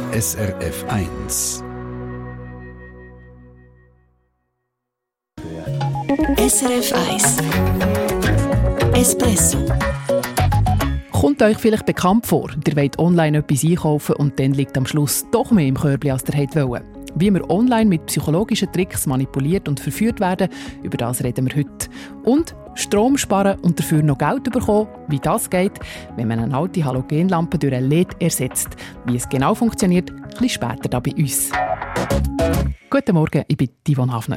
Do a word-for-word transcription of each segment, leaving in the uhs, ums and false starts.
S R F eins. S R F eins Espresso. Kommt euch vielleicht bekannt vor, ihr wollt online etwas einkaufen und dann liegt am Schluss doch mehr im Körbchen, als ihr wollt. Wie wir online mit psychologischen Tricks manipuliert und verführt werden, über das reden wir heute. Und Strom sparen und dafür noch Geld bekommen, wie das geht, wenn man eine alte Halogenlampe durch ein L E D ersetzt. Wie es genau funktioniert, ein bisschen später hier bei uns. Guten Morgen, ich bin Yvonne Hafner.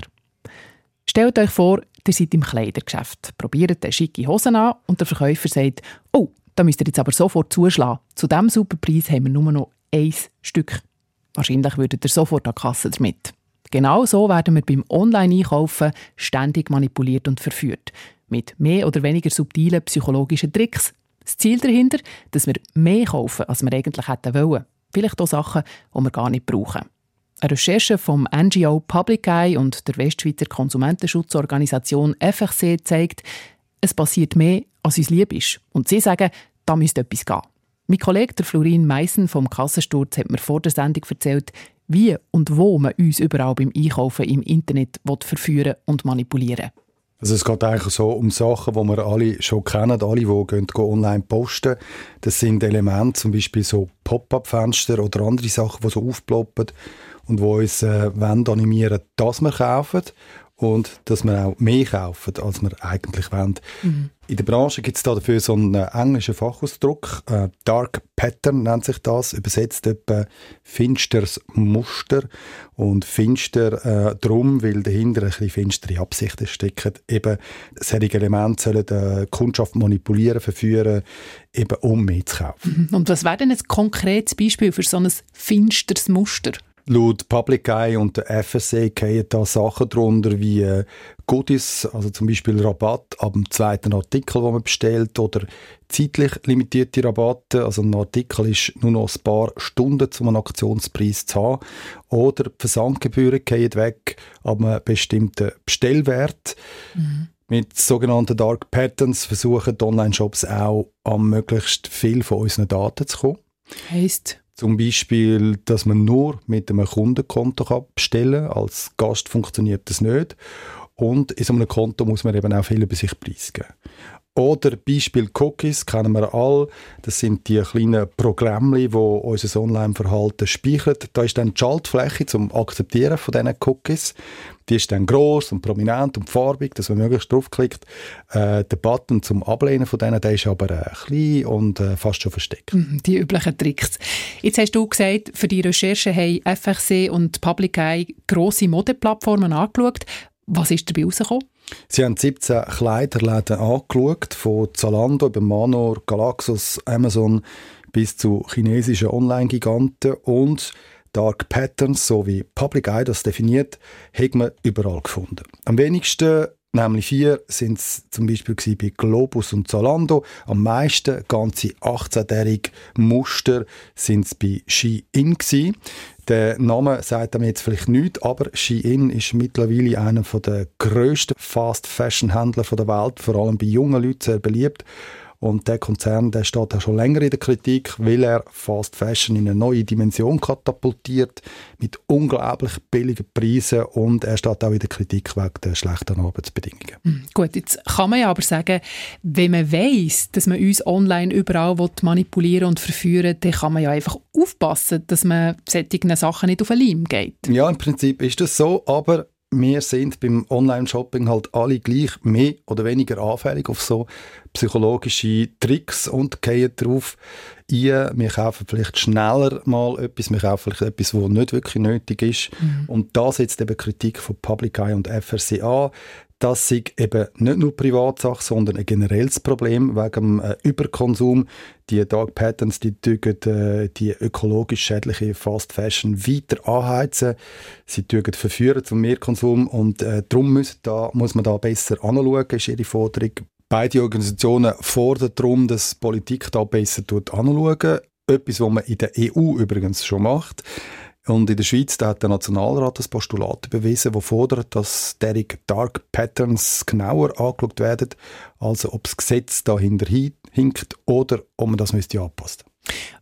Stellt euch vor, ihr seid im Kleidergeschäft, probiert eine schicke Hosen an und der Verkäufer sagt, oh, da müsst ihr jetzt aber sofort zuschlagen. Zu diesem super Preis haben wir nur noch ein Stück. Wahrscheinlich würdet ihr sofort an die Kasse damit. Genau so werden wir beim Online-Einkaufen ständig manipuliert und verführt. Mit mehr oder weniger subtilen psychologischen Tricks. Das Ziel dahinter, dass wir mehr kaufen, als wir eigentlich hätten wollen. Vielleicht auch Sachen, die wir gar nicht brauchen. Eine Recherche vom N G O Public Eye und der Westschweizer Konsumentenschutzorganisation F F C zeigt, es passiert mehr, als uns lieb ist. Und sie sagen, da müsste etwas gehen. Mein Kollege der Florin Meissen vom Kassensturz hat mir vor der Sendung erzählt, wie und wo man uns überall beim Einkaufen im Internet verführen und manipulieren will. Also es geht eigentlich so um Sachen, die wir alle schon kennen, alle, die gehen, gehen online posten. Das sind Elemente, zum Beispiel so Pop-up-Fenster oder andere Sachen, die so aufploppen und die uns äh, animieren, dass wir kaufen und dass wir auch mehr kaufen, als wir eigentlich wollen. Mhm. In der Branche gibt es da dafür so einen englischen Fachausdruck, äh, Dark Pattern nennt sich das, übersetzt etwa finsteres Muster und finster äh, drum, weil dahinter ein bisschen finstere Absichten stecken. Eben solche Elemente sollen die Kundschaft manipulieren, verführen, eben um mehr zu kaufen. Und was wäre denn ein konkretes Beispiel für so ein finsteres Muster? Laut Public Eye und der F S C fallen da Sachen drunter wie äh, Goodies, also zum Beispiel Rabatt ab dem zweiten Artikel, den man bestellt, oder zeitlich limitierte Rabatte, also ein Artikel ist nur noch ein paar Stunden zum einen Aktionspreis zu haben, oder die Versandgebühren fallen weg ab einem bestimmten Bestellwert. Mhm. Mit sogenannten Dark Patterns versuchen die Online-Shops auch an möglichst viel von unseren Daten zu kommen. Heisst? Zum Beispiel, dass man nur mit einem Kundenkonto bestellen kann. Als Gast funktioniert das nicht. Und in so einem Konto muss man eben auch viel über sich preisgeben. Oder Beispiel Cookies kennen wir alle. Das sind die kleinen Programme, die unser Online-Verhalten speichern. Da ist dann die Schaltfläche zum Akzeptieren von diesen Cookies. Die ist dann gross und prominent und farbig, dass man möglichst draufklickt. Äh, der Button zum Ablehnen von denen, der ist aber äh, klein und äh, fast schon versteckt. Die üblichen Tricks. Jetzt hast du gesagt, für die Recherche haben F F C und Public Eye grosse Modeplattformen angeschaut. Was ist dabei rausgekommen? Sie haben siebzehn Kleiderläden angeschaut, von Zalando über Manor, Galaxus, Amazon bis zu chinesischen Online-Giganten, und Dark Patterns, so wie Public Eye das definiert, hat man überall gefunden. Am wenigsten, nämlich vier, sind es zum Beispiel bei Globus und Zalando. Am meisten, ganze achtzehnjährige Muster, sind es bei Shein gewesen. Der Name sagt einem jetzt vielleicht nichts, aber Shein ist mittlerweile einer der grössten Fast-Fashion-Händler der Welt, vor allem bei jungen Leuten sehr beliebt. Und der Konzern, der steht auch schon länger in der Kritik, weil er Fast Fashion in eine neue Dimension katapultiert, mit unglaublich billigen Preisen, und er steht auch in der Kritik wegen der schlechten Arbeitsbedingungen. Mhm. Gut, jetzt kann man ja aber sagen, wenn man weiss, dass man uns online überall manipulieren und verführen will, dann kann man ja einfach aufpassen, dass man solchen Sachen nicht auf den Leim geht. Ja, im Prinzip ist das so, aber wir sind beim Online-Shopping halt alle gleich mehr oder weniger anfällig auf so psychologische Tricks und gehen darauf ein. Wir kaufen vielleicht schneller mal etwas, wir kaufen vielleicht etwas, was nicht wirklich nötig ist. Mhm. Und da setzt eben Kritik von Public Eye und F R C an. Das ist eben nicht nur Privatsache, sondern ein generelles Problem wegen dem äh, Überkonsum. Die Dark Patterns, die tügen äh, die ökologisch schädliche Fast Fashion weiter anheizen. Sie tügen verführen zum Mehrkonsum, und äh, darum muss, da, muss man da besser anschauen, ist ihre Forderung. Beide Organisationen fordern darum, dass die Politik da besser anschaut. Etwas, was man in der E U übrigens schon macht. Und in der Schweiz da hat der Nationalrat das Postulat bewiesen, das fordert, dass derige Dark Patterns genauer angeschaut werden, also ob das Gesetz dahinter hinkt oder ob man das müsste anpassen.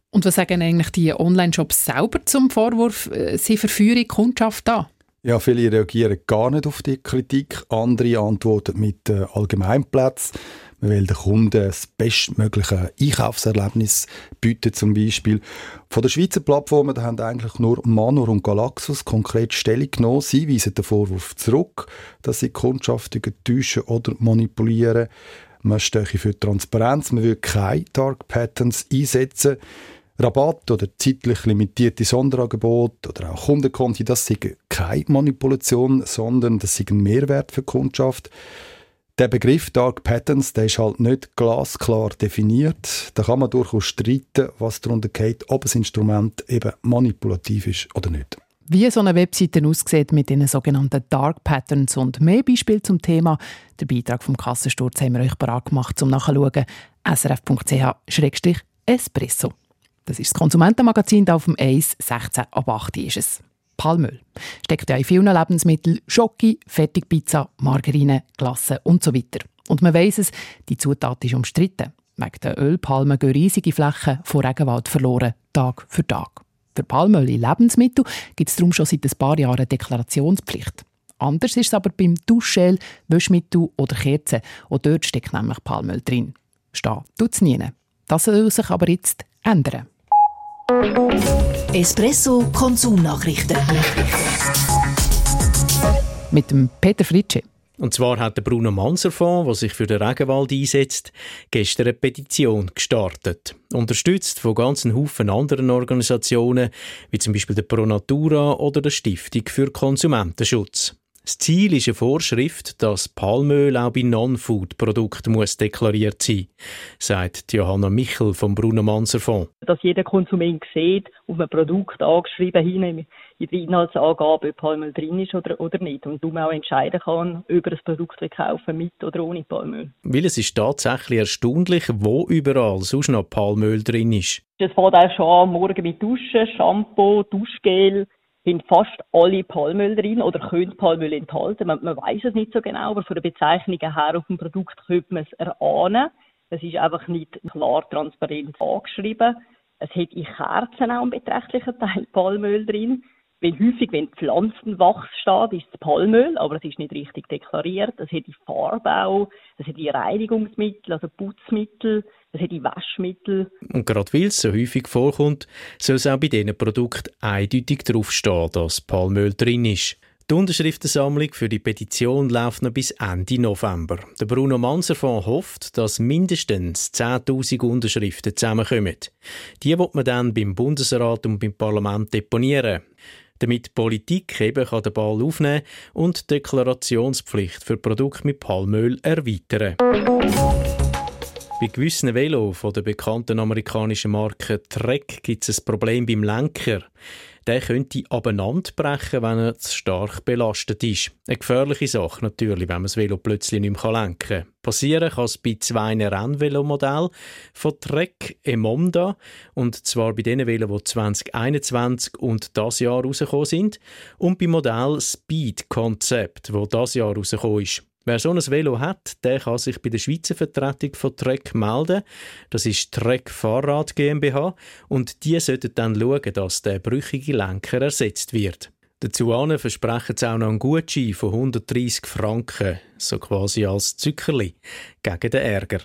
Und was sagen eigentlich die Online-Shops selber zum Vorwurf, sie verführen die Kundschaft an? Ja, viele reagieren gar nicht auf die Kritik, andere antworten mit äh, Allgemeinplätzen. Man will den Kunden das bestmögliche Einkaufserlebnis bieten, zum Beispiel. Von der Schweizer Plattformen da haben eigentlich nur Manor und Galaxus konkret Stellung genommen. Sie weisen den Vorwurf zurück, dass sie die Kundschaft täuschen oder manipulieren. Man stehe für Transparenz, man will keine Dark Patterns einsetzen. Rabatt oder zeitlich limitierte Sonderangebote oder auch Kundenkonti, das sind keine Manipulation, sondern das ist ein Mehrwert für die Kundschaft. Der Begriff Dark Patterns, der ist halt nicht glasklar definiert. Da kann man durchaus streiten, was darunter geht, ob das Instrument eben manipulativ ist oder nicht. Wie so eine Webseite aussieht mit den sogenannten Dark Patterns und mehr Beispiele zum Thema. Den Beitrag vom Kassensturz haben wir euch bereit gemacht, zum Nachschauen. s r f punkt c h schrägstrich espresso. Das ist das Konsumentenmagazin, da auf dem eins sechzehn ab acht ist es. Palmöl steckt ja in vielen Lebensmitteln, Schoki, Fertigpizza, Margarine, Glasse und so weiter. Und man weiss es, die Zutat ist umstritten. Wegen der Ölpalmen gehen riesige Flächen von Regenwald verloren, Tag für Tag. Für Palmöl in Lebensmitteln gibt es darum schon seit ein paar Jahren eine Deklarationspflicht. Anders ist es aber beim Duschgel, Wäschmittel oder Kerzen. Auch dort steckt nämlich Palmöl drin. Stehen tut es nie. Das soll sich aber jetzt ändern. Espresso Konsumnachrichten. Mit dem Peter Fritsche. Und zwar hat der Bruno Manser Fonds, der sich für den Regenwald einsetzt, gestern eine Petition gestartet. Unterstützt von ganzen Haufen anderen Organisationen, wie zum Beispiel der Pro Natura oder der Stiftung für Konsumentenschutz. Das Ziel ist eine Vorschrift, dass Palmöl auch bei Non-Food-Produkten muss deklariert sein, sagt Johanna Michel vom Bruno Manser Fonds. Dass jeder Konsument sieht, auf einem Produkt angeschrieben hin in der Inhaltsangabe, ob Palmöl drin ist oder, oder nicht. Und du auch entscheiden kann, ob er das Produkt kaufen mit oder ohne Palmöl. Weil es ist tatsächlich erstaunlich, wo überall sonst noch Palmöl drin ist. Es fängt auch schon an, morgen mit Duschen, Shampoo, Duschgel. Sind fast alle Palmöl drin oder können Palmöl enthalten. Man, man weiss es nicht so genau, aber von der Bezeichnung her auf dem Produkt könnte man es erahnen. Es ist einfach nicht klar transparent angeschrieben. Es hat in Kerzen auch einen beträchtlichen Teil Palmöl drin. Weil häufig, wenn Pflanzenwachs steht, ist es Palmöl, aber es ist nicht richtig deklariert. Es hat in Farbe auch, es hat in Reinigungsmittel, also Putzmittel, es hat in Waschmittel. Und gerade weil es so häufig vorkommt, soll es auch bei diesen Produkten eindeutig draufstehen, dass Palmöl drin ist. Die Unterschriftensammlung für die Petition läuft noch bis Ende November. Der Bruno Manser Fonds hofft, dass mindestens zehntausend Unterschriften zusammenkommen. Die wird man dann beim Bundesrat und beim Parlament deponieren. Damit die Politik eben kann den Ball aufnehmen und die Deklarationspflicht für Produkte mit Palmöl erweitern. Bei gewissen Velos von der bekannten amerikanischen Marke Trek gibt es ein Problem beim Lenker. Der könnte abeinanderbrechen, wenn er zu stark belastet ist. Eine gefährliche Sache natürlich, wenn man das Velo plötzlich nicht mehr lenken kann. Passieren kann es bei zwei Rennvelomodellen von Trek Emonda, und zwar bei den Velos, die zwanzig einundzwanzig und das Jahr rausgekommen sind, und beim Modell Speed Concept, das das Jahr rausgekommen ist. Wer so ein Velo hat, der kann sich bei der Schweizer Vertretung von Trek melden. Das ist Trek Fahrrad GmbH, und die sollten dann schauen, dass der brüchige Lenker ersetzt wird. Dazu versprechen sie auch noch einen Gutschein von hundertdreissig Franken, so quasi als Zückerli gegen den Ärger.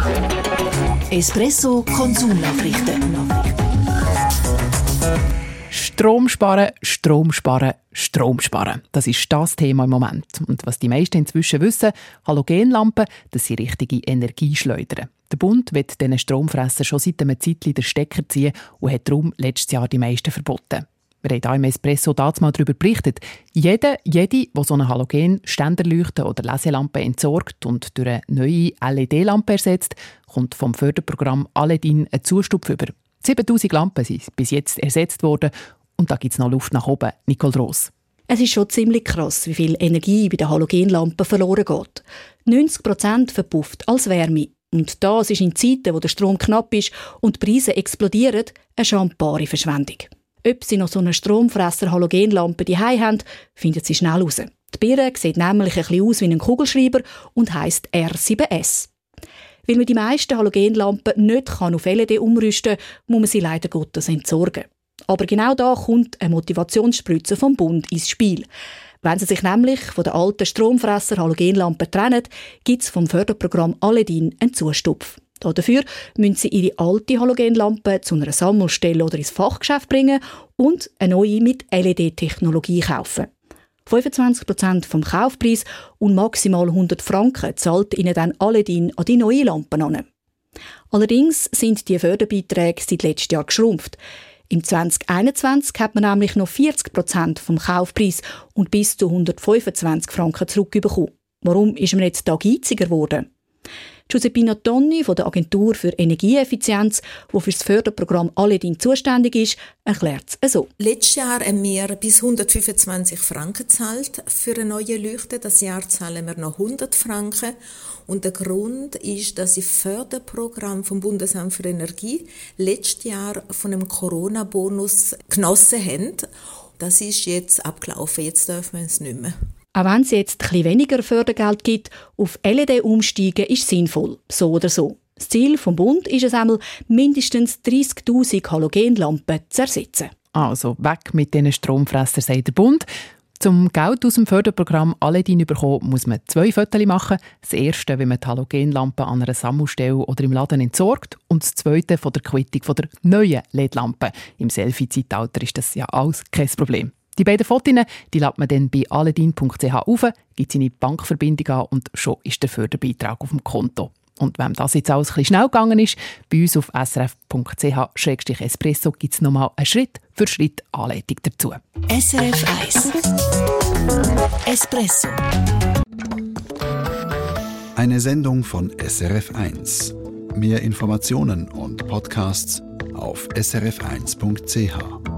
Espresso Konsumnachrichten. Strom sparen, Strom sparen, Strom sparen. Das ist das Thema im Moment. Und was die meisten inzwischen wissen, Halogenlampen, das sind richtige Energieschleudern. Der Bund will diesen Stromfressern schon seit einem Zeitchen den Stecker ziehen und hat darum letztes Jahr die meisten verboten. Wir haben hier im Espresso damals mal darüber berichtet. Jeder, jede, der so eine Halogen-Ständerleuchte oder Leselampe entsorgt und durch eine neue L E D-Lampe ersetzt, kommt vom Förderprogramm Aledin ein Zustupf über. siebentausend Lampen sind bis jetzt ersetzt worden, und da gibt es noch Luft nach oben. Nicole Ross. Es ist schon ziemlich krass, wie viel Energie bei den Halogenlampen verloren geht. neunzig Prozent verpufft als Wärme. Und das ist in Zeiten, wo der Strom knapp ist und die Preise explodieren, eine schambarige Verschwendung. Ob Sie noch so eine Stromfresser-Halogenlampe daheim haben, finden Sie schnell raus. Die Birne sieht nämlich ein bisschen aus wie ein Kugelschreiber und heisst R sieben S. Weil man die meisten Halogenlampen nicht auf L E D umrüsten kann, muss man sie leider Gottes entsorgen. Aber genau da kommt eine Motivationsspritze vom Bund ins Spiel. Wenn sie sich nämlich von den alten Stromfresser Halogenlampen trennen, gibt es vom Förderprogramm Aledin einen Zustupf. Dafür müssen sie ihre alte Halogenlampe zu einer Sammelstelle oder ins Fachgeschäft bringen und eine neue mit L E D-Technologie kaufen. fünfundzwanzig Prozent vom Kaufpreis und maximal hundert Franken zahlt ihnen dann Aledin an die neue Lampen an. Allerdings sind die Förderbeiträge seit letztem Jahr geschrumpft. Im zwanzig einundzwanzig hat man nämlich noch vierzig Prozent vom Kaufpreis und bis zu hundertfünfundzwanzig Franken zurückbekommen. Warum ist man jetzt da geiziger geworden? Giuseppina Tonni von der Agentur für Energieeffizienz, die für das Förderprogramm Aledin zuständig ist, erklärt es so. Letztes Jahr haben wir bis hundertfünfundzwanzig Franken gezahlt für eine neue Leuchte. Das Jahr zahlen wir noch hundert Franken. Und der Grund ist, dass das Förderprogramm vom Bundesamt für Energie letztes Jahr von einem Corona-Bonus genossen haben. Das ist jetzt abgelaufen, jetzt dürfen wir es nicht mehr. Auch wenn es jetzt etwas weniger Fördergeld gibt, auf L E D umsteigen ist sinnvoll, so oder so. Das Ziel vom Bund ist es einmal, mindestens dreissigtausend Halogenlampen zu ersetzen. Also weg mit diesen Stromfressern, sagt der Bund. Zum Geld aus dem Förderprogramm Aledin zu bekommen, muss man zwei Fotos machen. Das erste, wenn man die Halogenlampe an einer Sammelstelle oder im Laden entsorgt. Und das zweite von der Quittung von der neuen L E D-Lampe. Im Selfie-Zeitalter ist das ja alles kein Problem. Die beiden Fotos die lädt man dann bei aledin punkt c h auf, gibt seine Bankverbindung an und schon ist der Förderbeitrag auf dem Konto. Und wenn das jetzt alles ein bisschen schnell gegangen ist, bei uns auf s r f punkt c h slash espresso gibt es nochmal eine Schritt für Schritt Anleitung dazu. S R F eins Espresso. Eine Sendung von S R F eins. Mehr Informationen und Podcasts auf s r f eins punkt c h.